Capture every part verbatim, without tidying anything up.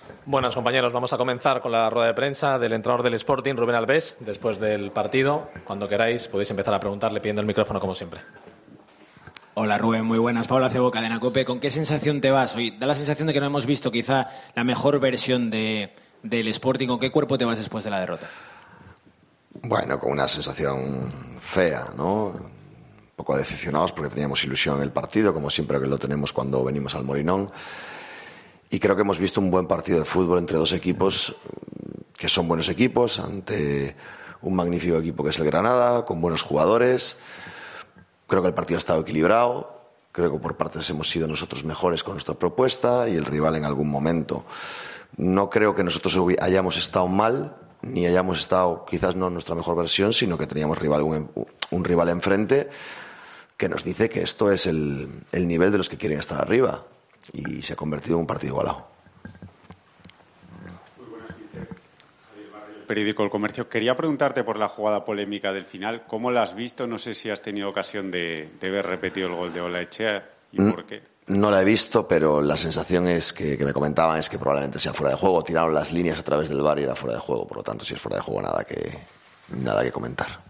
Buenas, compañeros. Vamos a comenzar con la rueda de prensa del entrenador del Sporting, Rubén Albés, después del partido. Cuando queráis podéis empezar a preguntarle pidiendo el micrófono como siempre. Hola Rubén, muy buenas. Pablo Acebo, Cadena COPE. ¿Con qué sensación te vas hoy? Da la sensación de que no hemos visto quizá la mejor versión de, del Sporting. ¿Con qué cuerpo te vas después de la derrota? Bueno, con una sensación fea, ¿no? Un poco decepcionados porque teníamos ilusión en el partido, como siempre que lo tenemos cuando venimos al Molinón. Y creo que hemos visto un buen partido de fútbol entre dos equipos que son buenos equipos, ante un magnífico equipo que es el Granada, con buenos jugadores. Creo que el partido ha estado equilibrado. Creo que por partes hemos sido nosotros mejores con nuestra propuesta y el rival en algún momento. No creo que nosotros hayamos estado mal, ni hayamos estado quizás no en nuestra mejor versión, sino que teníamos rival, un, un rival enfrente que nos dice que esto es el, el nivel de los que quieren estar arriba. Y se ha convertido en un partido igualado. Periódico El Comercio. Quería preguntarte por la jugada polémica del final. ¿Cómo la has visto? No sé si has tenido ocasión de, de ver repetido el gol de Olaechea y mm, por qué. No la he visto, pero la sensación es que, que me comentaban es que probablemente sea fuera de juego. Tiraron las líneas a través del V A R y era fuera de juego. Por lo tanto, si es fuera de juego, nada que, nada que comentar.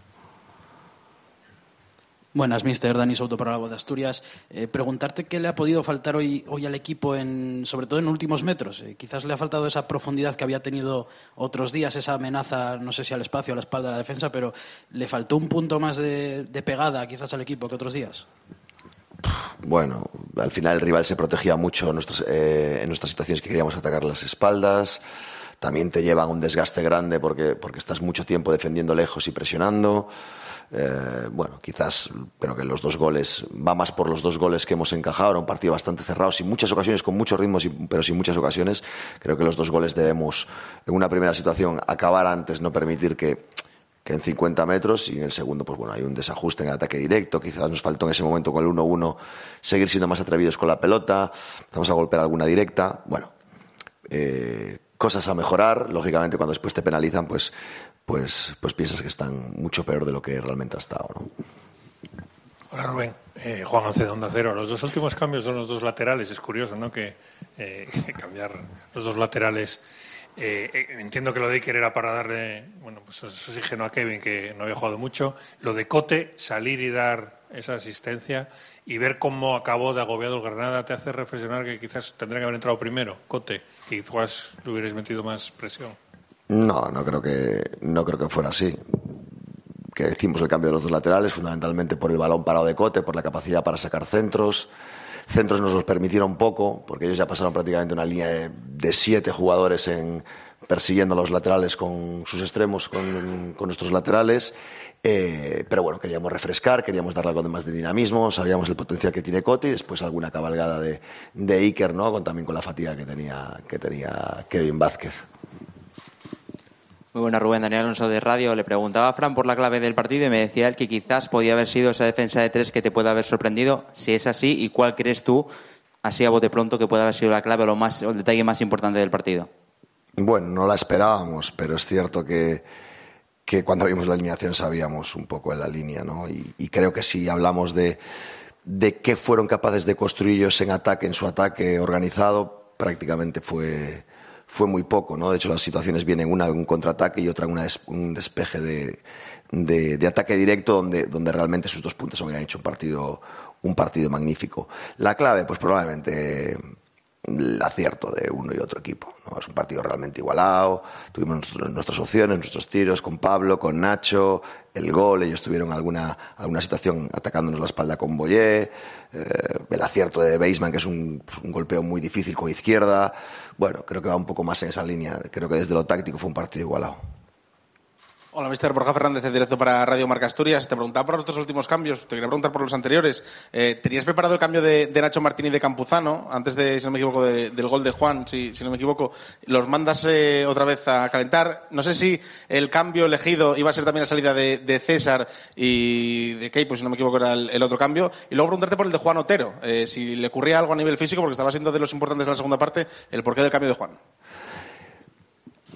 Buenas, mister Dani Souto para La Voz de Asturias. Eh, preguntarte qué le ha podido faltar hoy, hoy al equipo, en, sobre todo en últimos metros. Eh, quizás le ha faltado esa profundidad que había tenido otros días, esa amenaza, no sé si al espacio o a la espalda de la defensa, pero le faltó un punto más de, de pegada quizás al equipo que otros días. Bueno, al final el rival se protegía mucho en nuestras, eh, en nuestras situaciones que queríamos atacar las espaldas. También te llevan un desgaste grande porque, porque estás mucho tiempo defendiendo lejos y presionando. Eh, bueno, quizás creo que los dos goles, va más por los dos goles que hemos encajado. Era un partido bastante cerrado, sin muchas ocasiones, con muchos ritmos, pero sin muchas ocasiones. Creo que los dos goles debemos, en una primera situación, acabar antes, no permitir que, que en cincuenta metros, y en el segundo, pues bueno, hay un desajuste en el ataque directo. Quizás nos faltó en ese momento con el uno uno seguir siendo más atrevidos con la pelota. Vamos a golpear alguna directa. Bueno, eh, cosas a mejorar. Lógicamente, cuando después te penalizan, pues Pues, pues piensas que están mucho peor de lo que realmente ha estado, ¿no? Hola Rubén, eh, Juan Ancedo, Onda Cero. Los dos últimos cambios son los dos laterales. Es curioso, ¿no? Que eh, cambiar los dos laterales. Eh, eh, entiendo que lo de Iker era para darle, bueno, pues oxígeno a Kevin, que no había jugado mucho. Lo de Cote, salir y dar esa asistencia y ver cómo acabó de agobiado el Granada, te hace reflexionar que quizás tendría que haber entrado primero Cote, y quizás le hubierais metido más presión. No, no creo que no creo que fuera así. Que hicimos el cambio de los dos laterales fundamentalmente por el balón parado de Cote, por la capacidad para sacar centros. Centros nos los permitieron poco, porque ellos ya pasaron prácticamente una línea de, de siete jugadores en, persiguiendo a los laterales con sus extremos, con, con nuestros laterales. Eh, pero bueno, queríamos refrescar, queríamos darle algo de más de dinamismo, sabíamos el potencial que tiene Cote y después alguna cabalgada de, de Iker, ¿no? Con, también con la fatiga que tenía, que tenía Kevin Vázquez. Muy buena, Rubén. Daniel Alonso de Radio. Le preguntaba a Fran por la clave del partido y me decía él que quizás podía haber sido esa defensa de tres que te puede haber sorprendido. Si es así, ¿y cuál crees tú, así a bote pronto, que puede haber sido la clave o lo más, o el detalle más importante del partido? Bueno, no la esperábamos, pero es cierto que, que cuando vimos la alineación sabíamos un poco en la línea, ¿no? Y, y creo que si hablamos de, de qué fueron capaces de construir ellos en ataque, en su ataque organizado, prácticamente fue... fue muy poco, ¿no? De hecho, las situaciones vienen una en un contraataque y otra en una des, un despeje de, de, de ataque directo donde, donde realmente sus dos puntos han hecho un partido, un partido magnífico. La clave, pues probablemente el acierto de uno y otro equipo, ¿no? Es un partido realmente igualado, tuvimos nuestras opciones, nuestros tiros con Pablo, con Nacho, el gol, ellos tuvieron alguna, alguna situación atacándonos la espalda con Boyé, eh, el acierto de Baseman, que es un, un golpeo muy difícil con izquierda. Bueno, creo que va un poco más en esa línea, creo que desde lo táctico fue un partido igualado. Hola, mister Borja Fernández, en directo para Radio Marca Asturias. Te preguntaba por los dos últimos cambios, te quería preguntar por los anteriores. Eh, ¿Tenías preparado el cambio de, de Nacho Martín y de Campuzano, antes de, si no me equivoco, de, del gol de Juan, si, si no me equivoco? ¿Los mandas eh, otra vez a calentar? No sé si el cambio elegido iba a ser también la salida de, de César y de Keipo, si no me equivoco, era el, el otro cambio. Y luego preguntarte por el de Juan Otero, eh, si le ocurría algo a nivel físico, porque estaba siendo de los importantes de la segunda parte, el porqué del cambio de Juan.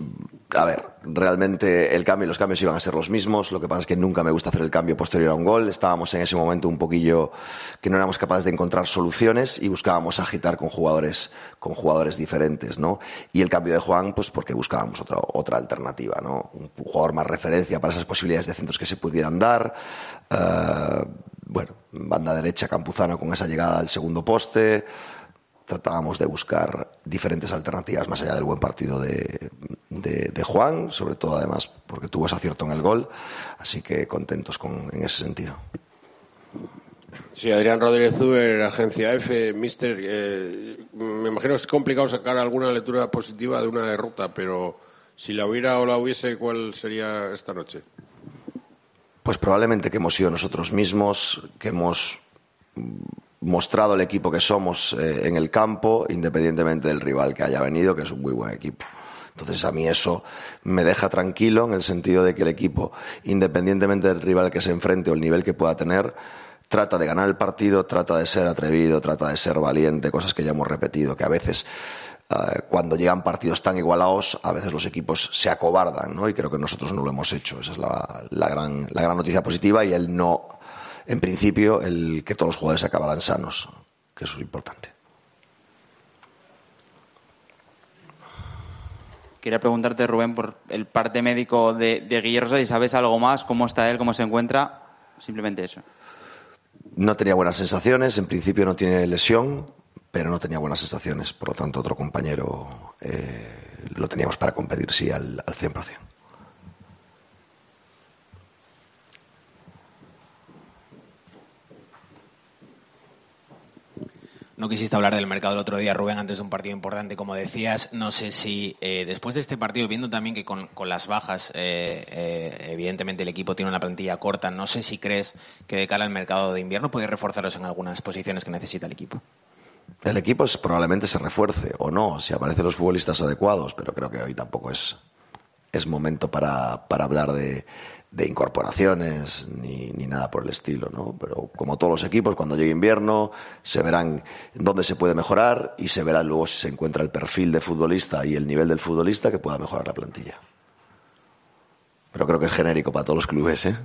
A ver, realmente el cambio, los cambios iban a ser los mismos. Lo que pasa es que nunca me gusta hacer el cambio posterior a un gol. Estábamos en ese momento un poquillo que no éramos capaces de encontrar soluciones y buscábamos agitar con jugadores, con jugadores diferentes, ¿no? Y el cambio de Juan, pues porque buscábamos otra, otra alternativa, ¿no? Un jugador más referencia para esas posibilidades de centros que se pudieran dar. Uh, bueno, banda derecha Campuzano con esa llegada al segundo poste. Tratábamos de buscar diferentes alternativas más allá del buen partido de, de, de Juan, sobre todo además porque tuvo ese acierto en el gol, así que contentos con, en ese sentido. Sí, Adrián Rodríguez Uber, Agencia F. Mister, eh, me imagino que es complicado sacar alguna lectura positiva de una derrota, pero si la hubiera o la hubiese, ¿cuál sería esta noche? Pues probablemente que hemos sido nosotros mismos, que hemos mostrado el equipo que somos eh, en el campo, independientemente del rival que haya venido, que es un muy buen equipo. Entonces a mí eso me deja tranquilo en el sentido de que el equipo, independientemente del rival que se enfrente o el nivel que pueda tener, trata de ganar el partido, trata de ser atrevido, trata de ser valiente, cosas que ya hemos repetido, que a veces eh, cuando llegan partidos tan igualados, a veces los equipos se acobardan, ¿no? Y creo que nosotros no lo hemos hecho. Esa es la, la, gran, la gran noticia positiva y el no... En principio, el que todos los jugadores acabarán sanos, que eso es importante. Quería preguntarte, Rubén, por el parte médico de, de Guille Rosa, si sabes algo más, cómo está él, cómo se encuentra, simplemente eso. No tenía buenas sensaciones, en principio no tiene lesión, pero no tenía buenas sensaciones, por lo tanto otro compañero eh, lo teníamos para competir, sí, al, al cien por ciento. No quisiste hablar del mercado el otro día, Rubén, antes de un partido importante, como decías. No sé si eh, después de este partido, viendo también que con, con las bajas, eh, eh, evidentemente el equipo tiene una plantilla corta, no sé si crees que de cara al mercado de invierno puede reforzaros en algunas posiciones que necesita el equipo. El equipo es, probablemente se refuerce o no, si aparecen los futbolistas adecuados, pero creo que hoy tampoco es, es momento para, para hablar de... de incorporaciones ni, ni nada por el estilo, ¿no? Pero como todos los equipos, cuando llegue invierno se verán dónde se puede mejorar y se verá luego si se encuentra el perfil de futbolista y el nivel del futbolista que pueda mejorar la plantilla. Pero creo que es genérico para todos los clubes, ¿eh?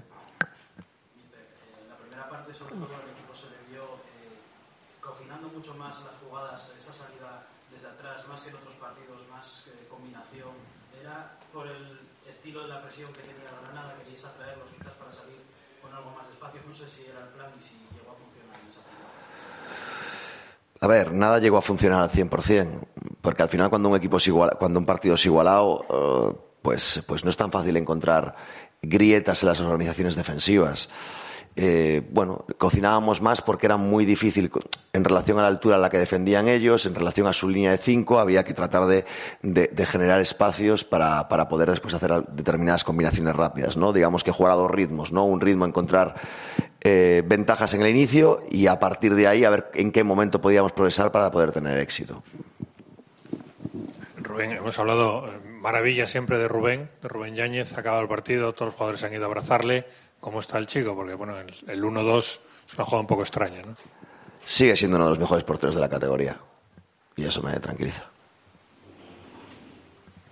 La primera parte, sobre todo, el equipo se le vio eh, cocinando mucho más las jugadas, esa salida desde atrás, más que en otros partidos, más eh, combinación. Era por el estilo de la presión que tenía la Granada, queríais atraerlos quizás para salir con algo más de espacio. No sé si era el plan y si llegó a funcionar en esa jugada. A ver, nada llegó a funcionar al cien por ciento, porque al final cuando un equipo es igual, cuando un partido es igualado, uh, pues, pues no es tan fácil encontrar grietas en las organizaciones defensivas. Eh, bueno, cocinábamos más porque era muy difícil en relación a la altura a la que defendían ellos, en relación a su línea de cinco, había que tratar de, de, de generar espacios para, para poder después hacer determinadas combinaciones rápidas, ¿no? Digamos que jugar a dos ritmos, ¿no? Un ritmo, encontrar eh, ventajas en el inicio y a partir de ahí a ver en qué momento podíamos progresar para poder tener éxito. Rubén, hemos hablado maravilla siempre de Rubén, de Rubén Yáñez, acaba el partido, todos los jugadores han ido a abrazarle. ¿Cómo está el chico? Porque bueno, el, el uno dos es una jugada un poco extraña, ¿no? Sigue siendo uno de los mejores porteros de la categoría y eso me tranquiliza.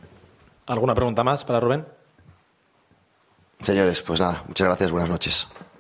¿Alguna pregunta más para Rubén? Señores, pues nada, muchas gracias, buenas noches.